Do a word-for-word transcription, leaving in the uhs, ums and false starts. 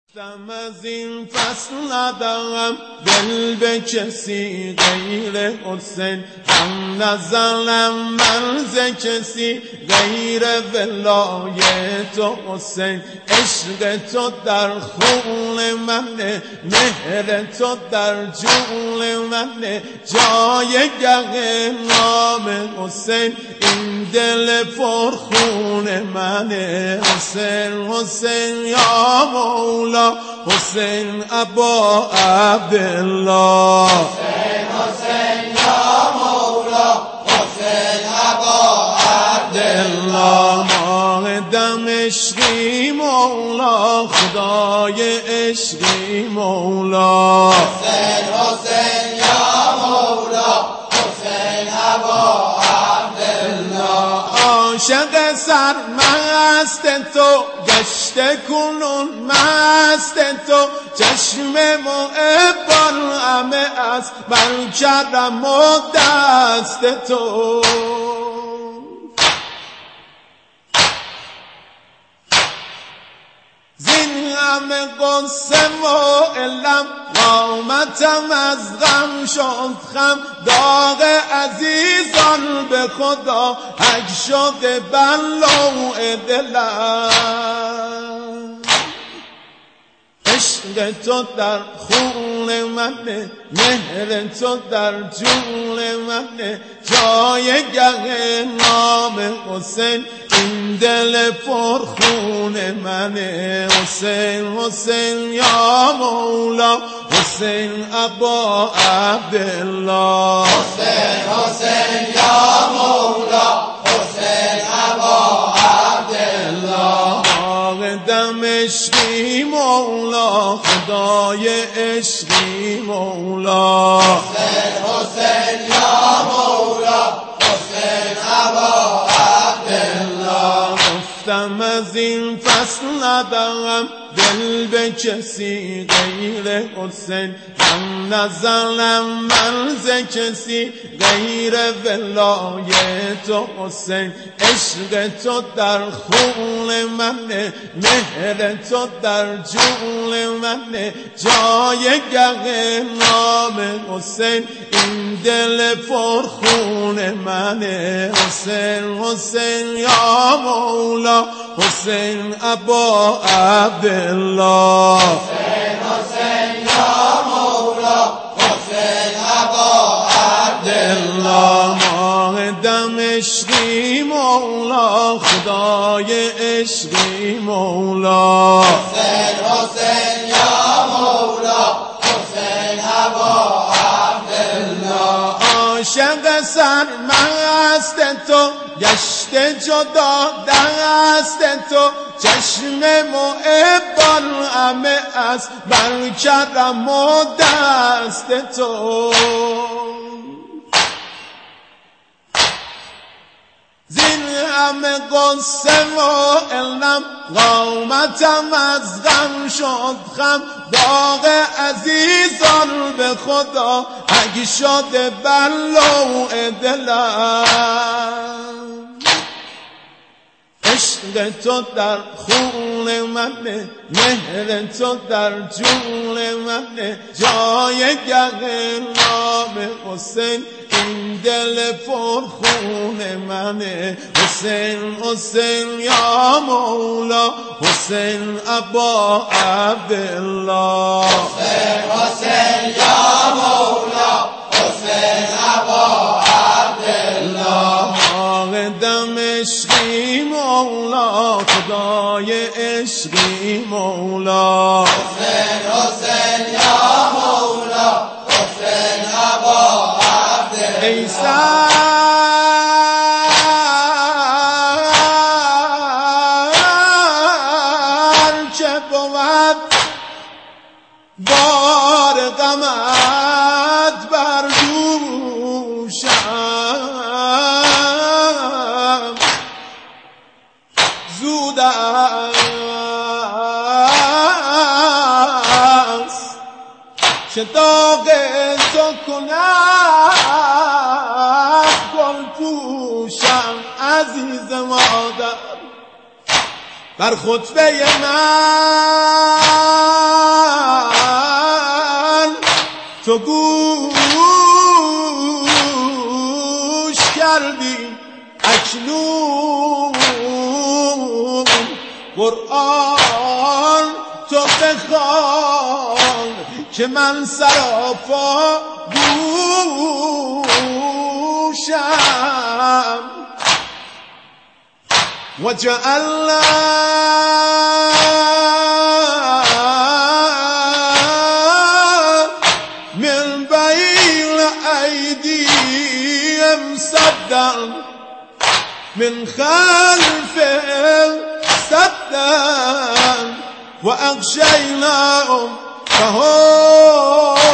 دم از این فصل ندارم دل به کسی غیر حسین، هم نزنم من ز کسی غیر ولایت و حسین. عشق تو در خون منه، مهر تو در جون منه، جایگه نام حسین این دل پرخون منه. حسین حسین یا مولا، حسین ابا عبدالله، حسین حسین یا مولا، حسین ابا عبدالله. ماه دمشقی مولا، خدای عشقی مولا. حسین حسین یا مولا، حسین ابا عبدالله. عاشق سرمست تو گشته کنون مست تو، چشم محبان همه از بر کرم و دست تو. زین همه قصه و علم قامتم از غم شد خم، داغ عزیزان به خدا حک شده بر لوح دلم. عشق تو در خون منه، مهر تو در جون منه، جایگه نام حسین این دل پرخون منه. حسین حسین یا مولا، حسین ابا عبدالله، حسین حسین یا مولا، حسین ابا عبدالله. آق دمشقی مولا، خدای عشقی مولا. حسین حسین یا مولا، حسین ابا عبدالله. گفتم از این فصل ندارم دل به کسی غیر حسین، هم نزنم من ز کسی غیر ولایت و حسین. عشق تو در خون منه، مهر تو در جون منه، جایگه نام حسین این دل پرخون منه. حسین حسین یا مولا، حسین ابا عبدالله، حسین حسین یا مولا، حسین ابا عبدالله. ماه دمشقی مولا، خدای عشقی مولا. حسین حسین یا مولا، حسین ابا عبدالله. عاشق سرمست تو گشته جدا دست تو، چشم محبان همه از بر کرم و دست تو. زین همه قصه و علم قامتم از غم شد خم، داغ عزیزان به خدا حک شده بر لوح دلم. عشق تو در خون منه، مهر تو در جون منه، جایگه نام حسین این دل پرخون منه. حسین حسین یا مولا، حسین ابا عبدالله، حسین حسین یا مولا، حسین ابا عبدالله. آق دمشقی مولا، خدای عشقی مولا. حسین حسین یا مولا، حسین ابا عبدالله. ای سر که بود بار غمت بر دوشم، زود است که داغ تو کند گل پوشم. عزیز مادر بر خطبه من تو گوش کردی اکنون قرآن تو بخوان که من سراپا گوشم و جعلنا من بین ایدیهم سدا من خلفهم سدا و اغشیناهم فهم